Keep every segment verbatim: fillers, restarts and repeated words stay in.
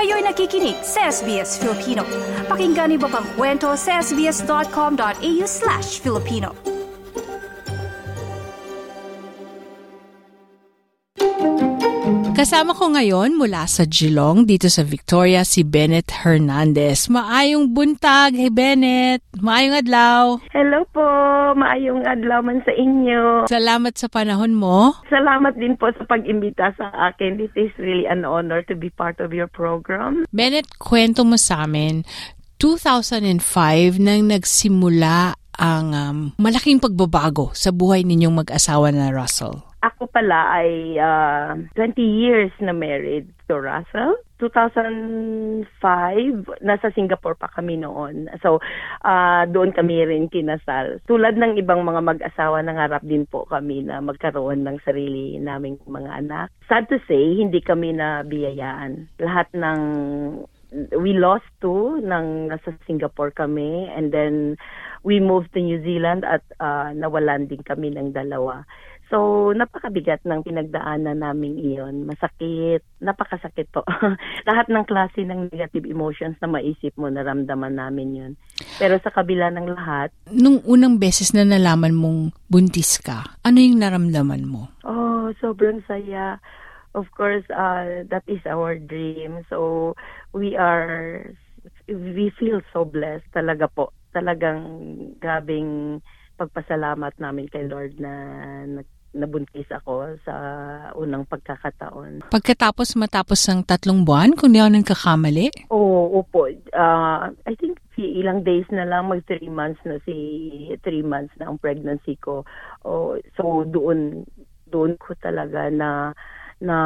Kayo'y nakikinig sa S B S Filipino. Pakinggan niyo pa ang kwento sa sbs.com.au slash Filipino. Kasama ko ngayon mula sa Geelong dito sa Victoria si Bennett Hernandez. Maayong buntag, hey Bennett. Maayong adlaw. Hello po, maayong adlaw man sa inyo. Salamat sa panahon mo. Salamat din po sa pag-imbita sa akin. It is really an honor to be part of your program. Bennett, kwento mo sa amin, two thousand five nang nagsimula ang um, malaking pagbabago sa buhay ninyong mag-asawa na Russell. Ako pala ay uh, twenty years na married to Russell. two thousand five, nasa Singapore pa kami noon. So, uh, doon kami rin kinasal. Tulad ng ibang mga mag-asawa, nangarap din po kami na magkaroon ng sarili naming mga anak. Sad to say, hindi kami nabiyayaan. Lahat ng we lost two nang nasa Singapore kami, and then we moved to New Zealand at uh, nawalan din kami ng dalawa. So, napakabigat ng pinagdaanan namin iyon. Masakit, napakasakit po. Lahat ng klase ng negative emotions na maisip mo, naramdaman namin yun. Pero sa kabila ng lahat... Nung unang beses na nalaman mong buntis ka, ano yung naramdaman mo? Oh, sobrang saya. Of course, uh, that is our dream. So, we are... We feel so blessed talaga po. Talagang grabing pagpasalamat namin kay Lord na nabuntis ako sa unang pagkakataon. Pagkatapos matapos ng tatlong buwan, kung di ako nagkakamali? Oo, opo. Uh, I think ilang days na lang, mag three months na si, three months na ang pregnancy ko. Oh, so doon, doon ko talaga na, na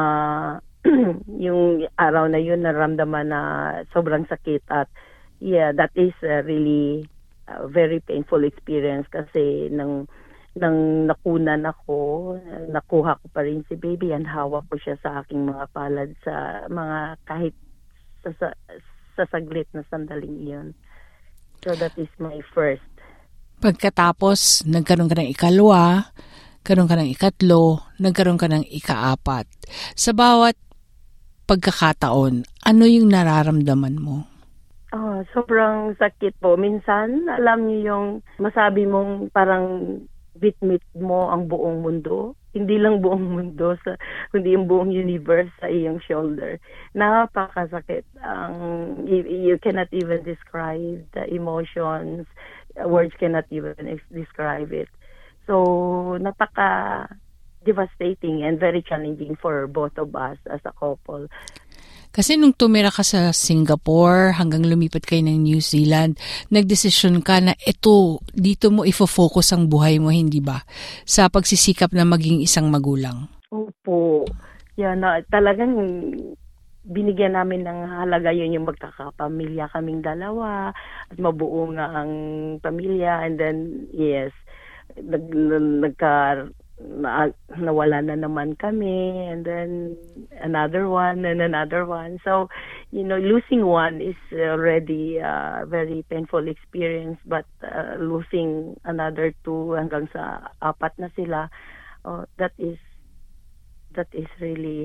yung araw na yun, naramdaman na sobrang sakit at yeah, that is uh, really a very painful experience kasi nang nang nakunan ako, nakuha ko pa rin si baby and hawak ko siya sa aking mga palad sa mga kahit sa, sa, sa saglit na sandaling iyon. So that is my first. Pagkatapos, nagkaroon ka ng ikalwa, nagkaroon ka ng ikatlo, nagkaroon ka ng ikaapat. Sa bawat pagkakataon, ano yung nararamdaman mo? Oh, sobrang sakit po. Minsan, alam niyo yung masabi mong parang bitmit mo ang buong mundo. Hindi lang buong mundo, sa, kundi yung buong universe sa iyong shoulder. Napakasakit. Ang, you, you cannot even describe the emotions. Words cannot even describe it. So, napaka devastating and very challenging for both of us as a couple. Kasi nung tumira ka sa Singapore hanggang lumipat kayo ng New Zealand, nagdesisyon ka na ito, dito mo ifo-focus ang buhay mo, hindi ba? Sa pagsisikap na maging isang magulang. Opo. Yan, na, talagang binigyan namin ng halaga yun yung magkakapamilya kaming dalawa at mabuo nga ang pamilya, and then yes, nag, nagka Na, nawala na naman kami, and then another one and another one. So, you know, losing one is already a very painful experience, but uh, losing another two hanggang sa apat na sila, oh, that is that is really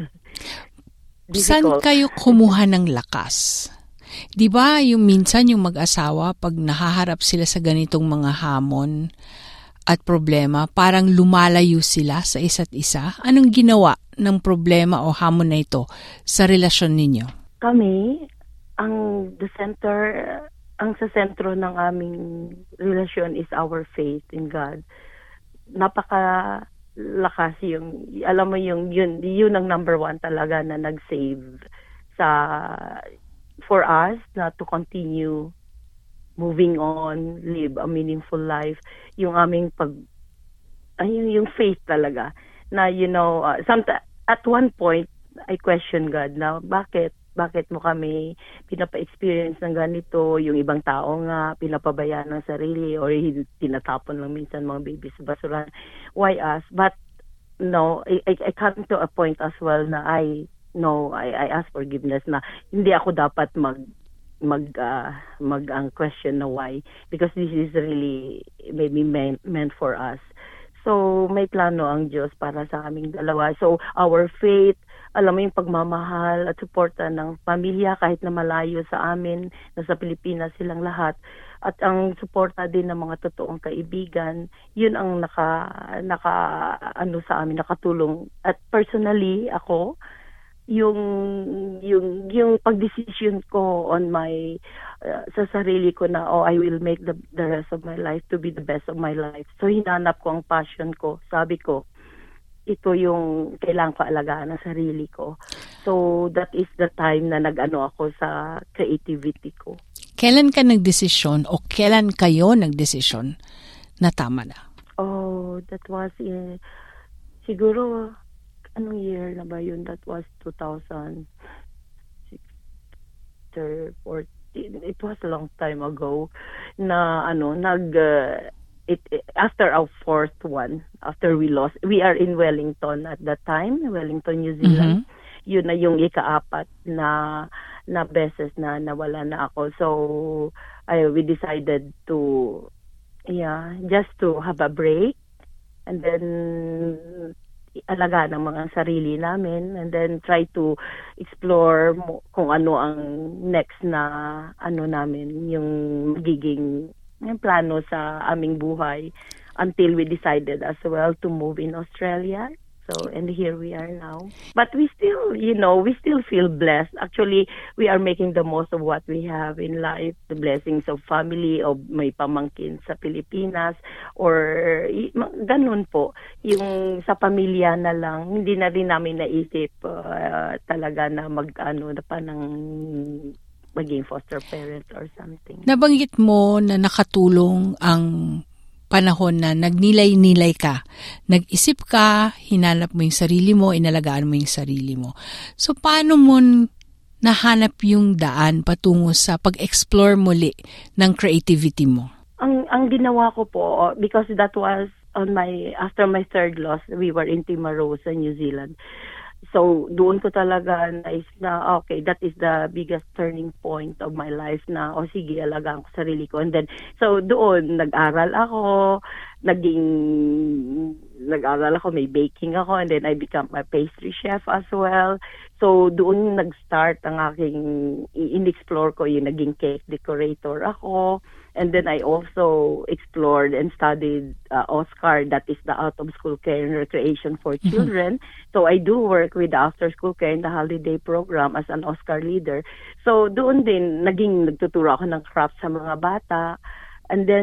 Saan difficult. kayo kumuha ng lakas? Di ba yung minsan yung mag-asawa pag nahaharap sila sa ganitong mga hamon at problema, parang lumalayo sila sa isa't isa? Anong ginawa ng problema o hamon na ito sa relasyon ninyo? Kami, ang the center, ang sa sentro ng aming relasyon is our faith in God. Napakalakas yung, alam mo yung, yun, yun ang number one talaga na nag-save sa, for us na to continue moving on, live a meaningful life. Yung aming pag, ay, yung, yung faith talaga. Na, you know, uh, some, at one point, I question God na, bakit? Bakit mo kami pinapa-experience ng ganito? Yung ibang tao nga, pinapabayaan ng sarili or tinatapon lang minsan mga babies sa basurahan. Why us? But, no, I, I, I come to a point as well na I, no, I, I ask forgiveness na hindi ako dapat mag, mag uh, mag ang question na why, because this is really maybe meant, meant for us. So may plano ang Diyos para sa aming dalawa. So our faith, alam mo yung pagmamahal at suporta ng pamilya kahit na malayo sa amin, nasa Pilipinas silang lahat. At ang suporta din ng mga totoong kaibigan, yun ang naka, naka ano sa amin, nakatulong. At personally, ako, yung yung yung pagdesisyon ko on my uh, sa sarili ko na oh I will make the the rest of my life to be the best of my life. So hinanap ko ang passion ko. Sabi ko, ito yung kailangan ko alagaan ng sarili ko. So that is the time na nag-ano ako sa creativity ko. Kailan ka nagdesisyon o kailan kayo nagdesisyon na tama na? Oh, that was in, siguro anong year na ba yun? That was two thousand fourteen. It was a long time ago na ano, nag, uh, it, it, after our fourth one, after we lost, we are in Wellington at that time, Wellington, New Zealand. Mm-hmm. Yun na yung ikaapat na, na beses na nawala na ako. So, I, we decided to, yeah, just to have a break and then alagaan ng mga sarili namin and then try to explore mo, kung ano ang next na ano namin, yung magiging yung plano sa aming buhay until we decided as well to move in Australia. So, and here we are now. But we still, you know, we still feel blessed. Actually, we are making the most of what we have in life. The blessings of family, of may pamangkin sa Pilipinas, or ganun po. Yung sa pamilya na lang, hindi na rin namin naisip uh, talaga na mag-ano na pa ng maging foster parents or something. Nabanggit mo na nakatulong ang panahon na nagnilay-nilay ka. Nag-isip ka, hinanap mo yung sarili mo, inalagaan mo yung sarili mo. So, paano mo nahanap yung daan patungo sa pag-explore muli ng creativity mo? Ang ang ginawa ko po, because that was on my, after my third loss, we were in Timarosa, New Zealand. So, doon ko talaga nais na, okay, that is the biggest turning point of my life na, o oh, sige, alagaan ko sarili ko. And then, so doon, nag-aral ako, naging, nag-aral ako, may baking ako, and then I become a pastry chef as well. So, doon nag-start ang aking, in-explore ko yung naging cake decorator ako. And then I also explored and studied uh, OSCAR, that is the Out of School Care and Recreation for Children. Mm-hmm. So I do work with the After School Care and the Holiday Program as an OSCAR leader. So doon din, naging nagtuturo ako ng craft sa mga bata. And then,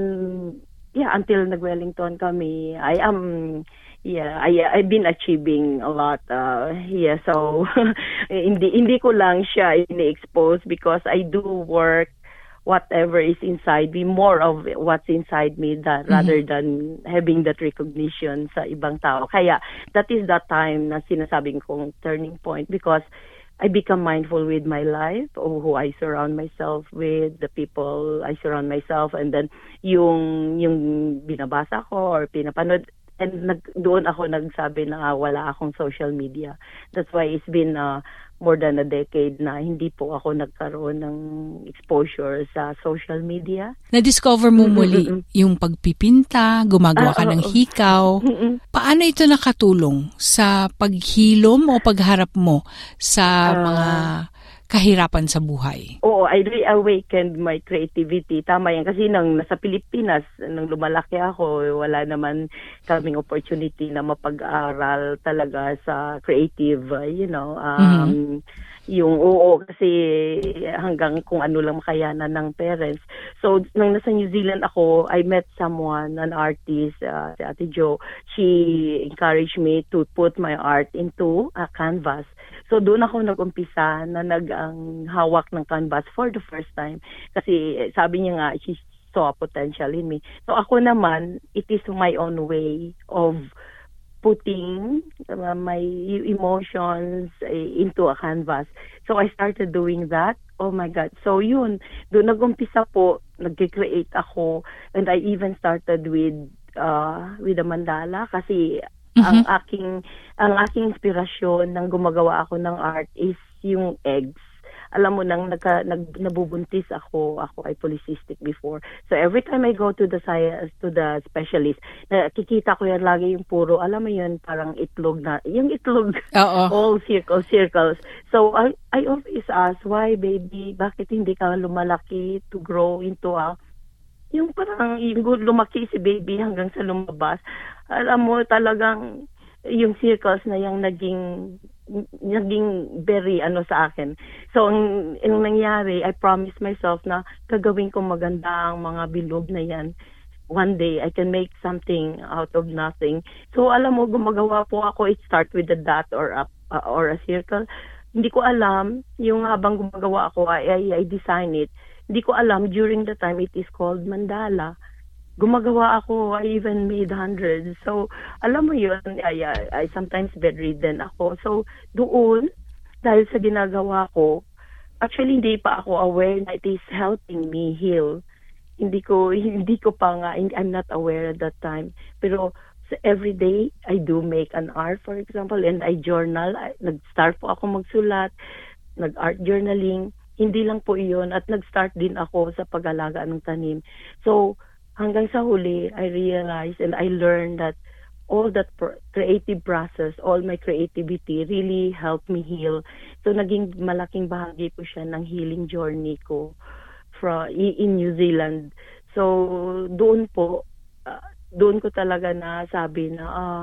yeah, until nag-Wellington kami, I am... Yeah, I I've been achieving a lot. Uh, yeah, so hindi hindi ko lang siya ini-expose because I do work whatever is inside me, more of what's inside me that mm-hmm. rather than having that recognition sa ibang tao. Kaya that is the time na sinasabing kong turning point because I become mindful with my life, or who I surround myself with, the people I surround myself, and then yung yung binabasa ko or pinapanood. And nag, doon ako nagsabi na wala akong social media. That's why it's been uh, more than a decade na hindi po ako nagkaroon ng exposure sa social media. Na-discover mo muli mm-hmm. yung pagpipinta, gumagawa ka ah, ng hikaw. Mm-hmm. Paano ito nakatulong sa paghilom o pagharap mo sa uh, mga kahirapan sa buhay? Oo, I reawakened my creativity. Tama yan. Kasi nang nasa Pilipinas, nang lumalaki ako, wala naman kaming opportunity na mapag-aral talaga sa creative, you know. Um, mm-hmm. Yung oo, kasi hanggang kung ano lang makayanan ng parents. So, nang nasa New Zealand ako, I met someone, an artist, uh, si Ate Jo. She encouraged me to put my art into a canvas. So, doon ako nag-umpisa na nag-ang hawak ng canvas for the first time. Kasi sabi niya nga, she saw potential in me. So, ako naman, it is my own way of putting uh, my emotions uh, into a canvas. So, I started doing that. Oh my God. So, yun. Doon nag-umpisa po, nag-create ako. And I even started with uh, with a mandala kasi Mm-hmm. ang aking ang aking inspirasyon nang gumagawa ako ng art is yung eggs. alam mo nang nagka, nag, nabubuntis ako, ako ay polycystic before. So every time I go to the science, to the specialist, nakikita ko yan lagi yung puro, alam mo yun, parang itlog na, yung itlog, Oo. all circles, circles. So I, I always ask, why baby, bakit hindi ka lumalaki to grow into a, yung parang yung lumaki si baby hanggang sa lumabas. Alam mo talagang, yung circles na yung naging naging very ano sa akin. So, ang, ang nangyari, I promised myself na gagawin ko maganda ang mga bilog na yan. One day, I can make something out of nothing. So, alam mo, gumagawa po ako, it start with a dot or a, uh, or a circle. Hindi ko alam, yung habang gumagawa ako, I, I, I design it. Hindi ko alam, during the time, it is called mandala. Gumagawa ako, I even made hundreds. So, alam mo yun, I, I, I sometimes bedridden ako. So, doon, dahil sa ginagawa ko, actually hindi pa ako aware na it is helping me heal. Hindi ko, hindi ko pa nga, I'm not aware at that time. Pero, so every day, I do make an art, for example, and I journal. I, nag-start po ako magsulat, nag-art journaling. Hindi lang po iyon. At nag-start din ako sa pag-alaga ng tanim. So, hanggang sa huli, I realized and I learned that all that pr- creative process, all my creativity really helped me heal. So, naging malaking bahagi po siya ng healing journey ko from, in New Zealand. So, doon po, uh, doon ko talaga nasabi na uh,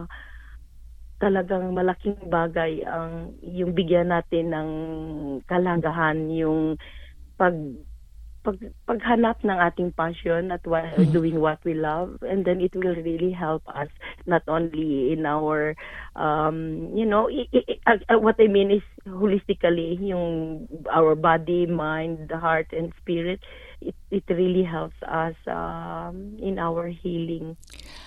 talagang malaking bagay ang yung bigyan natin ng kalagahan, yung pag Pag, paghanap ng ating passion at what, doing what we love, and then it will really help us not only in our um you know I, I, I, what I mean is holistically yung our body, mind, the heart and spirit, it it really helps us um in our healing.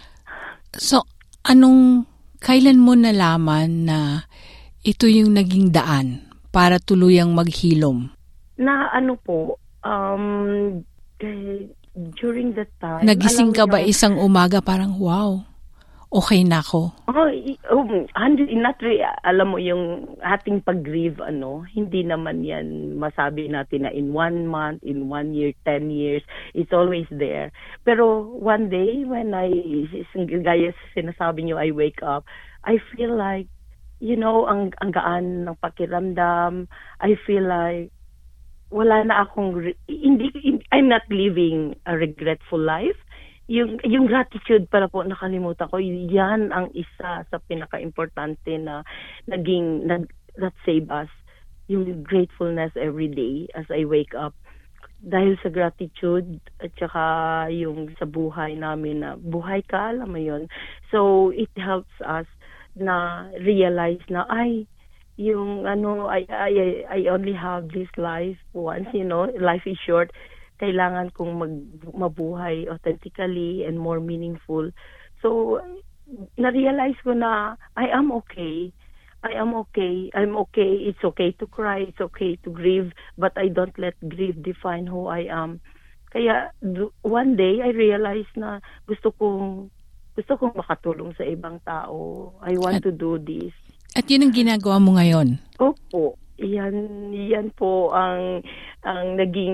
So anong kailan mo nalaman na ito yung naging daan para tuluyang maghilom? Na ano po, Um, eh, during that time, nagising ka ba niyo, isang umaga parang, wow, okay na ako? Oh, um, not really, alam mo yung ating pag-grieve, ano, hindi naman yan masabi natin na in one month, in one year, ten years, it's always there. Pero one day, when I, gaya sinasabi nyo, I wake up, I feel like, you know, ang, ang gaan ng pakiramdam, I feel like, wala na akong, hindi, I'm not living a regretful life. Yung, yung gratitude para po nakalimutan ko, yan ang isa sa pinaka-importante na naging, nag, that save us. Yung gratefulness every day as I wake up. Dahil sa gratitude at saka yung sa buhay namin na buhay ka, alam mo yun. So, it helps us na realize na, ay, yung ano, I, I, I only have this life once, you know, life is short. Kailangan kong mag, mabuhay authentically and more meaningful. So, na-realize ko na I am okay. I am okay. I'm okay. It's okay to cry. It's okay to grieve. But I don't let grief define who I am. Kaya, one day, I realized na gusto kong, gusto kong makatulong sa ibang tao. I want to do this. At yun ang ginagawa mo ngayon? Opo. Yan, yan po ang ang naging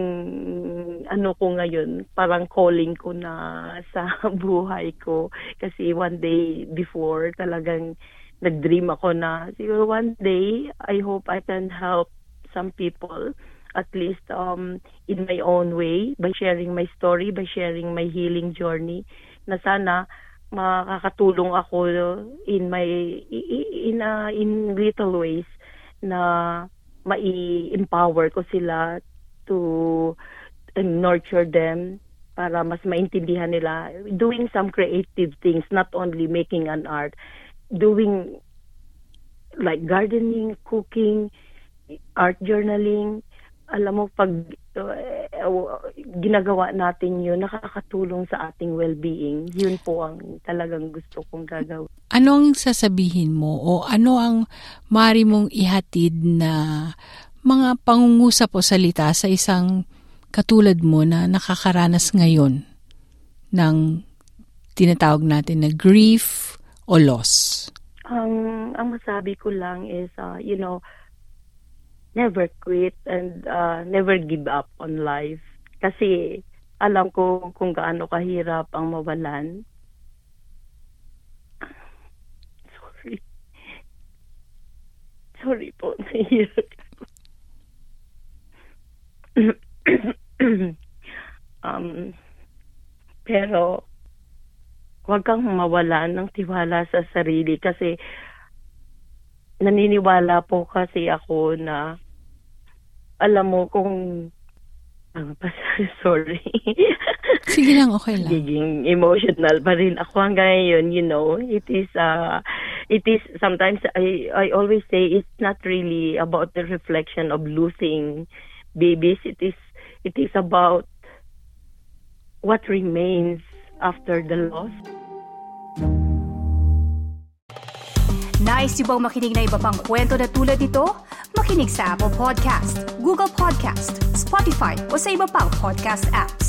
ano ko ngayon, parang calling ko na sa buhay ko. Kasi one day before, talagang nag-dream ako na siguro one day, I hope I can help some people, at least um in my own way, by sharing my story, by sharing my healing journey, na sana makakatulong ako in my in uh, in little ways na mai-empower ko sila to nurture them para mas maintindihan nila, doing some creative things, not only making an art, doing like gardening, cooking, art journaling. Alam mo, pag uh, ginagawa natin yun, nakakatulong sa ating well-being. Yun po ang talagang gusto kong gagawin. Ano ang sasabihin mo o ano ang mari mong ihatid na mga pangungusap o salita sa isang katulad mo na nakakaranas ngayon ng tinatawag natin na grief o loss? Ang, ang masabi ko lang is, uh, you know, never quit and uh, never give up on life. Kasi alam ko kung gaano kahirap ang mawalan. Sorry. Sorry po, nahihirap. um, pero huwag kang mawalan ng tiwala sa sarili kasi naniniwala po kasi ako na alam mo kung uh, sorry. Sige lang, okay lang. Giging emotional pa rin ako hanggang ngayon, you know. It is uh it is sometimes I I always say it's not really about the reflection of losing babies. It is it is about what remains after the loss. Nice yung bang makinig na iba pang kwento na tulad ito? Makinig sa Apple Podcast, Google Podcast, Spotify o sa iba pang podcast apps.